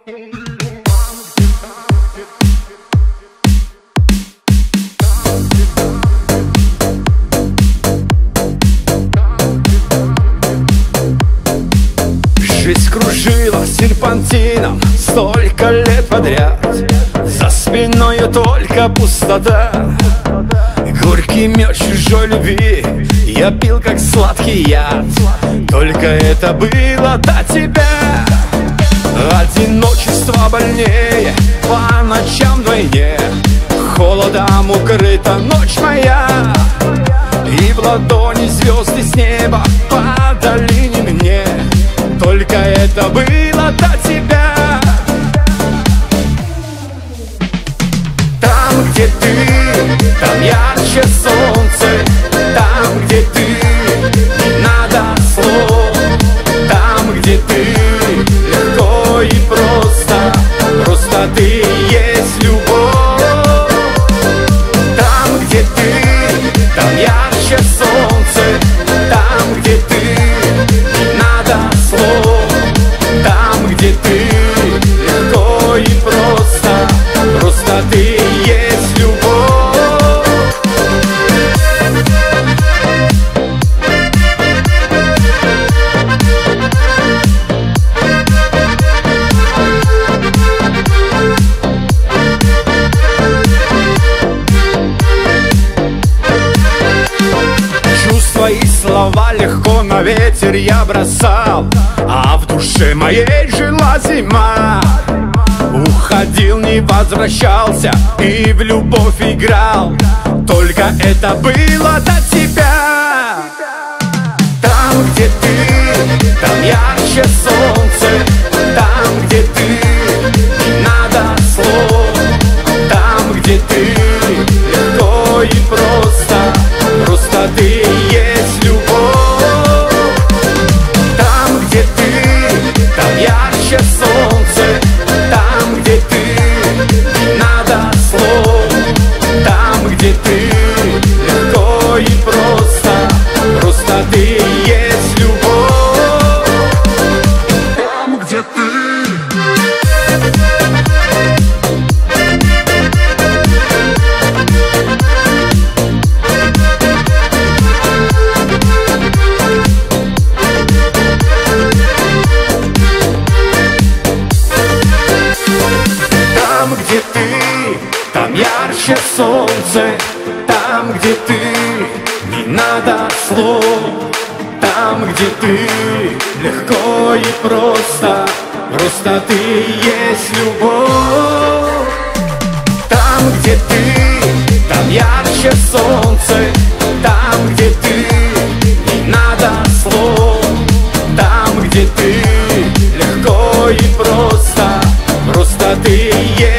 Жизнь кружила серпантином столько лет подряд, за спиною только пустота. Горький мед чужой любви я пил, как сладкий яд. Только это было до тебя. Одиночество больнее, по ночам вдвойне. Холодом укрыта ночь моя, и в ладони звезды с неба падали не мне. Только это было до тебя. Там, где ты, там ярче солнце. Там, где ты, не надо слов. Там, где ты, легко и просто. Просто ты и есть любовь. Там, где ты, там ярче солнце. Там, где ты, не надо слов. Там, где ты, легко и просто. Просто ты и есть любовь. Чувства и слова легко на ветер я бросал, а в душе моей жила зима. Уходил, не возвращался и в любовь играл. Только это было до тебя. Там, где ты, там ярче солнце. Там, где ты, не надо слов. Там, где ты, легко и просто. Просто ты и есть любовь. Там, где ты, там ярче солнце. Там, где ты, не надо слов. Там, где ты, легко и просто. Просто ты и есть любовь. Там, где ты. Там, где ты, там ярче солнце. Там, где ты, не надо слов. Там, где ты, легко и просто. Просто ты и есть любовь. Там, где ты, там ярче солнце. Там, где ты, не надо слов. Там, где ты, легко и просто. Просто ты и есть.